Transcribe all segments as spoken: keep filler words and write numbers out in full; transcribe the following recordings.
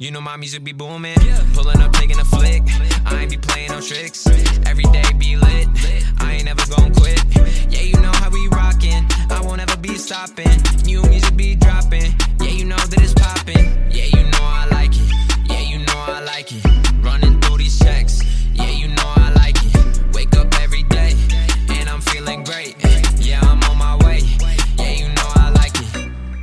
You know my music be booming. Pulling up, taking a flick. I ain't be playing no tricks. Every day be lit. I ain't never gon' quit. Yeah, you know how we rockin'. I won't ever be stopping. New music be dropping. Yeah, you know that it's poppin'. Yeah, you know I like it. Yeah, you know I like it. Running through these checks. Yeah, you know I like it. Wake up every day and I'm feeling great. Yeah, I'm on my way. Yeah, you know I like it.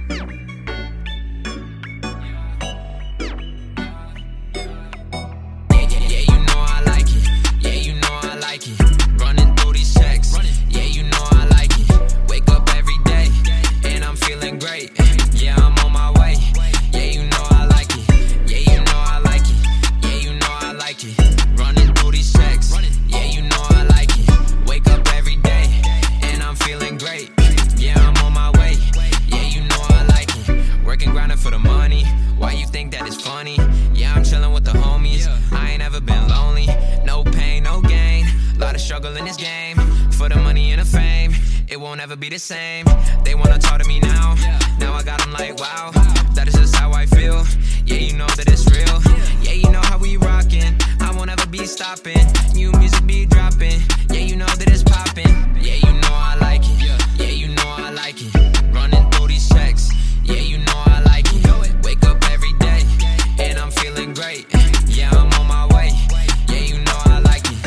Yeah, yeah, yeah, you know I like it. Yeah, you know I like it. Running through these checks. Yeah, you know I like it. Wake up every day and I'm feeling great. Yeah, I'm on my way. Yeah, you know I like it. Yeah, you know I like it. Yeah, you know I like it. Running through these checks. Yeah, you know I like it. Wake up every day and I'm feeling great. Yeah, I'm on my way. Yeah, you know I like it. Working, grinding for the money. Why you think that it's funny? Yeah, I'm chilling with the homies. I ain't ever been lonely. No pain, no gain. Lot of struggle in this game. For the money and the fame, it won't ever be the same. They wanna talk to me now. Now I got them like, wow. That is just how I feel. Yeah, you know that it's real. Yeah, you know how we rockin'. I won't ever be stopping. New music be dropping. Yeah, you know that it's poppin'. Yeah, you know I like it. Yeah, you know I like it. Running through these checks. Yeah, you know I like it. Wake up every day and I'm feeling great. Yeah, I'm on my way. Yeah, you know I like it.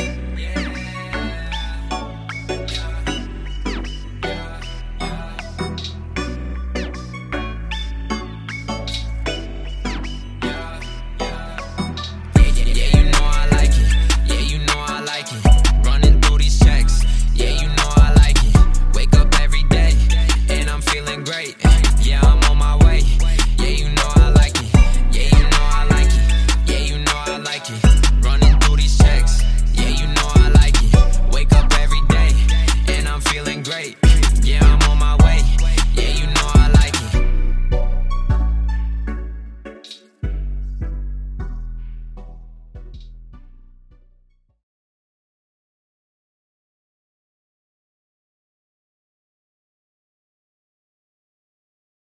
Yeah, I'm on my way.